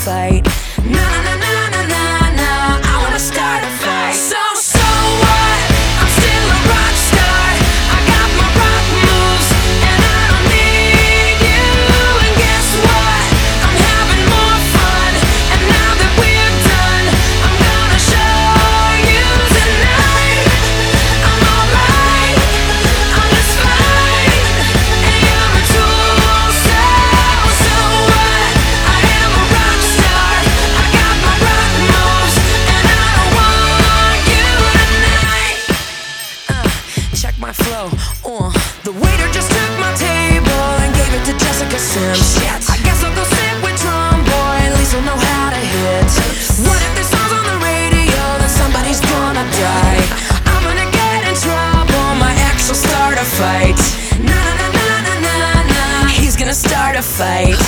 fight. Na na na na na na, I wanna start a fight. So what? I'm still a rock star. I got my rock moves, and I don't need you. And guess what? I'm having more fun, and now that we're done, I'm gonna show you tonight. I'm alright, I'm just fine, and you're a tool. So what? I am a rock star. I got my rock moves, and I don't want you tonight. Check my flow. The waiter just took my table and gave it to Jessica Sims. Shit. I guess I'll go sit with Drum Boy, at least I'll know how to hit. What if this song's on the radio, then somebody's gonna die. I'm gonna get in trouble, my ex will start a fight. Na na na na na na, he's gonna start a fight.